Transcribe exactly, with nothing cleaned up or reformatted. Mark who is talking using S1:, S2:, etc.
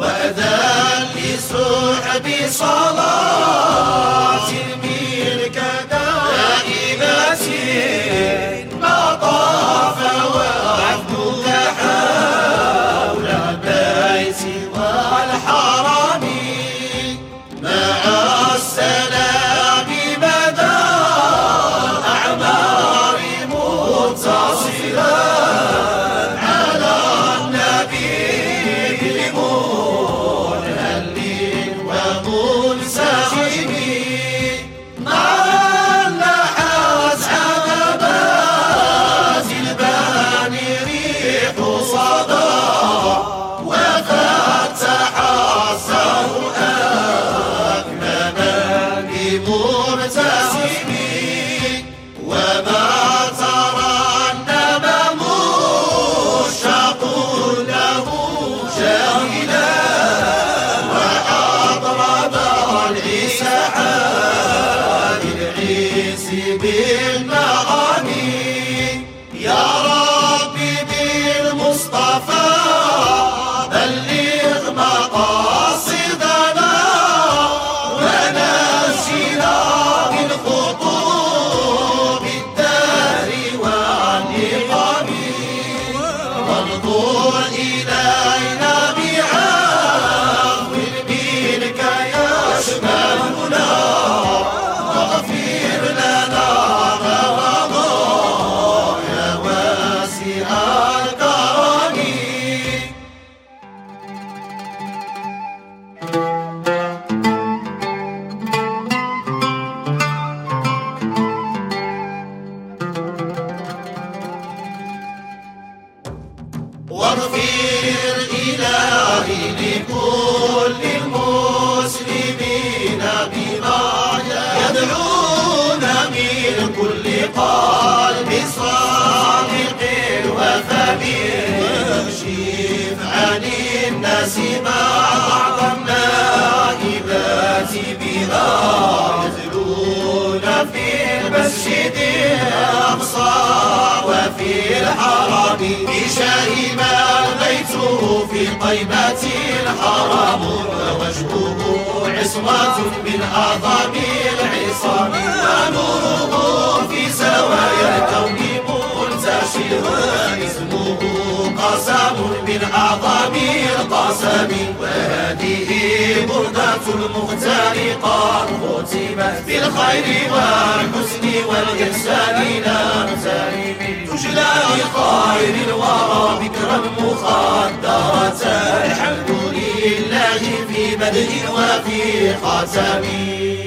S1: وأذان لسحب صلاة منك دائمة ما طاف وعبدك حول البيت والحرم مع السلام مدى الأعمار متصلا على النبي منهل ومنسحب مع النحاس عذبات الباني ريح صدى وفتح السهو أكمما بمرتسم وما ترنم مشتاق له جاهلا وأضرب العسحاب العيس بالمغاني يا ربي بالمصطفى بلغ مقاصدنا ونجنا من خطوب الدهر والنقم وانظر إلينا بعفو منك يشملنا واغفر لنا ما مضى يا واسع الكرم. واغفر إلهي لكل المسلمين بما يدعون من كل قلب صادق وفم اكشف عن الناس بعض النائبات بها يتلون في المسجد الأقصى وفي الحرم بشائم البيت في طيبة الحرم ووجهه عصمة من أعظم العصام ونوره في زوايا الكون منتشر اسمه قسم من أعظم القسم وهذه بردة المختار قد ختمت بالخير والحسن والإحسان لا نزال تجلى لخير الورى بكرا مخدرة الحمد لله في بدء وفي ختم.